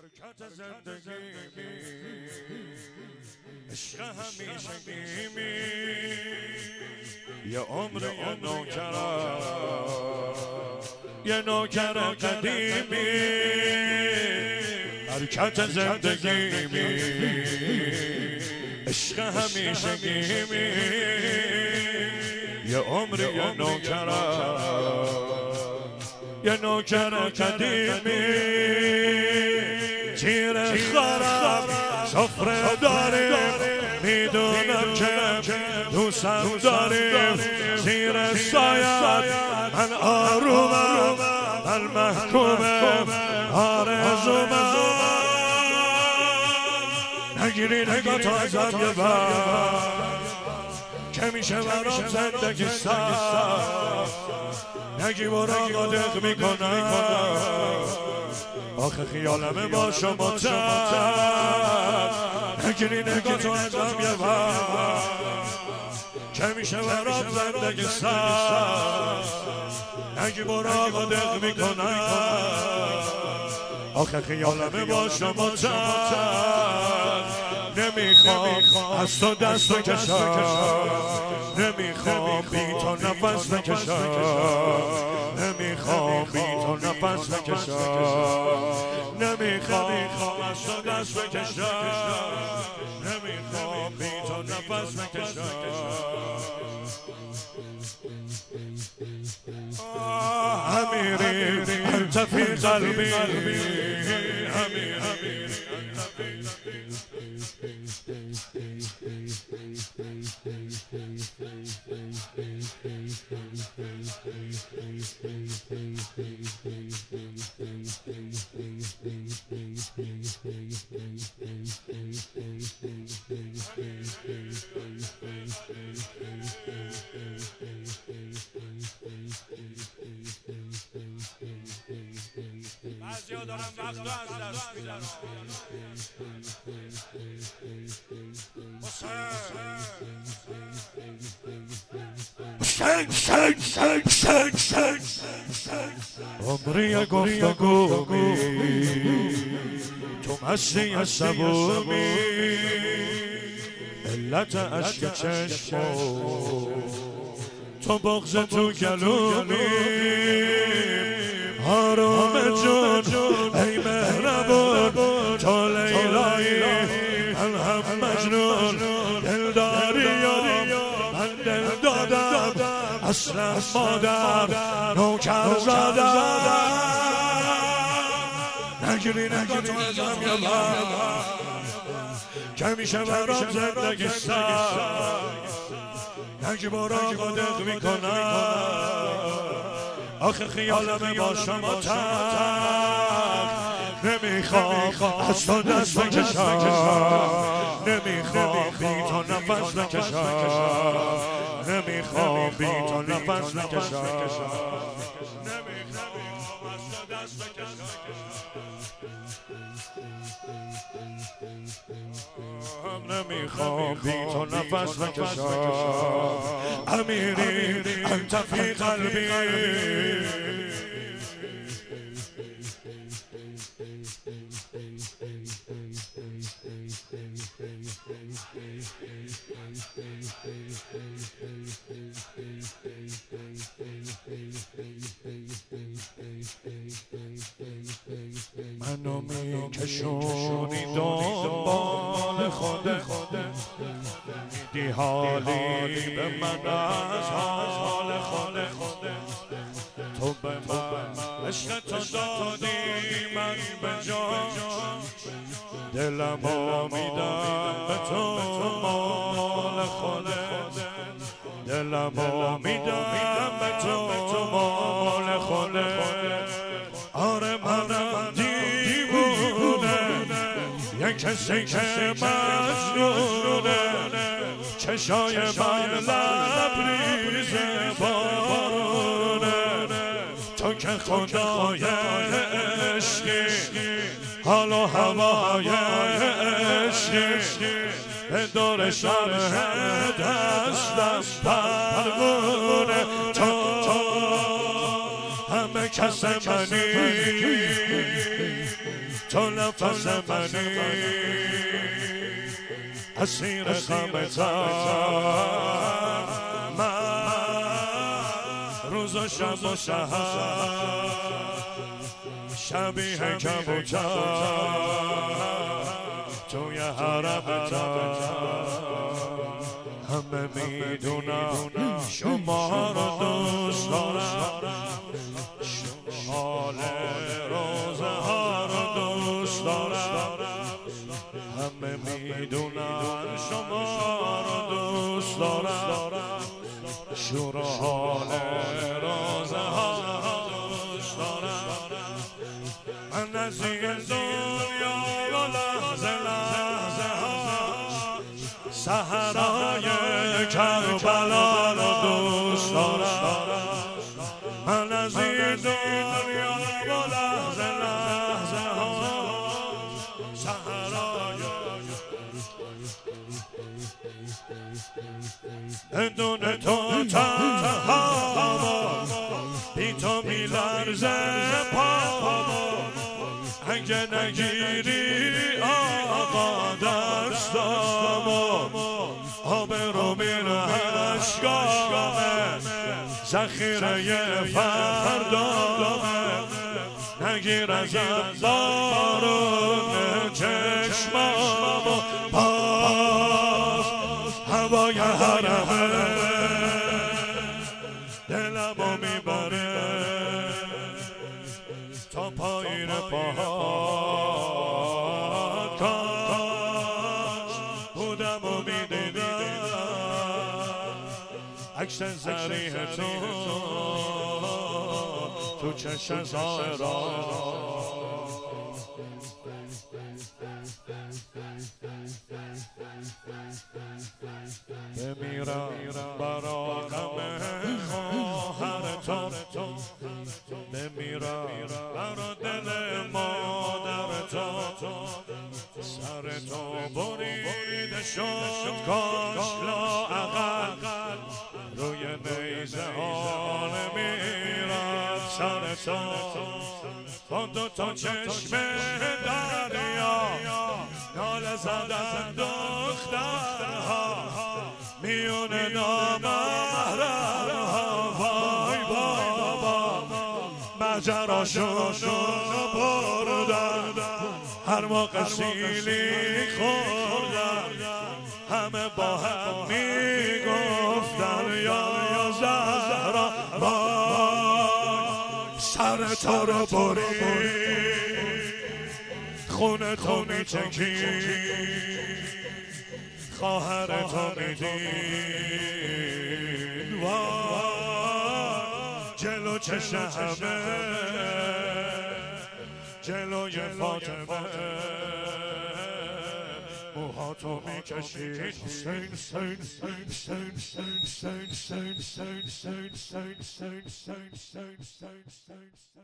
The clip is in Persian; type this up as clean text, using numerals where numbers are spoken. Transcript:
حرکت زندگیمی عشق همیشگیمی یه عمر یه نوکر قدیمی حرکت زندگیمی عشق همیشگیمی یه عمر یه نوکر قدیمی تیر خراب سفره داریم میدونم که دوستم داریم زیر سایت من آرومم من محکومم آرزومم نگیری نگاه تو ازم یه بر که میشه برام زندگی سر نگی برا قدق میکنم آخه خیالمه با شما تر نگیری نگاه تو ازم یه بر که میشه برام زندگی سر نگی برا قدق میکنم آخه خیالمه با شما تر نمیخوام از تو دست بکشم نمیخوام بی تو نفس بکشم نمیخوام بی تو نفس بکشم نمیخوام از تو دست بکشم نمیخوام بی تو نفس بکشم امیری انت فی قلبی امیری بعضی‌ها دارن وقت رو از دست میدن عمری گفتگومی تو مستی عصبومی علت عشق چشمو تو بغض تو گلومی آرام جون ای مهربون تو لیلایی من هم مجنون دلداری من دل دادم اصلا مادر نوکر زادم نگیری نگاه تو ازم یه بر که میشه برام زندگی سر نگی برا قدق میکنم آخه خیالمه با شما تر نمیخوام از تو دست بکشم نمیخوام بی تو نفس بکشم نمیخوام بی تو نفس بکشم نمیخوام از تو دست بکشم نمیخوام بی تو نفس بکشم امیری انت فی قلبی منو میکشونی دنبال خودت میدی حالی به من از حال خودت تو به من عشق تو دادی من به جان دلمو میدم به تو مال خودت دلمو میدم به تو مال خودت آره منم دیوونه یک کسی که مجنونه چشای من لبریز بارونه تو که خدای عشقی حال و هوای عشقی به دور شرح دستم پروونه تو همه کس منی تو نفس منی اسیر غمتم من روز و شب و سحر شبیه کبوتر توی حرمتم همه میدونم شما رو دوست دارم حال روزه ها رو دوست دارم همه میدونم شما رو دوست دارم شور حال روزه ها دوست دارم من از این دنیا و لحظه لحظه ها سحرهای کربلا رو دوست دارم من از این دنیا و لحظه لحظه ها سحرهای بدون تو تنها بی تو میلرزه پامو اگه نگیری آقا دستامو آب رو میره اشکامه ذخیره فردامه نگیر ازم بارون چشمامو باز هوای حرمه دلمو میبره تا پایین پاهات کاش بودم و میدیدم عکس زریح تو چشم زائران بمیرم برا غم خواهر تو بمیرم برا دل مادر تو سر تو بریده شد کاش لااقل روی نیزه ها نمیرد سر تو با دو تا چشم دریا ناله زدن دخترها میونه نامحرمها وای بابا ماجراشون بردن هر موقع سیلی خوردن همه با هم میگفتن یا زهرا وای سر تو رو برید خونه تو میچکید خواهر تو میدید وای جلو چشم همه جلوی فاطمه موهاتو میکشید حسین حسین حسین حسین حسین حسین حسین حسین حسین حسین حسین حسین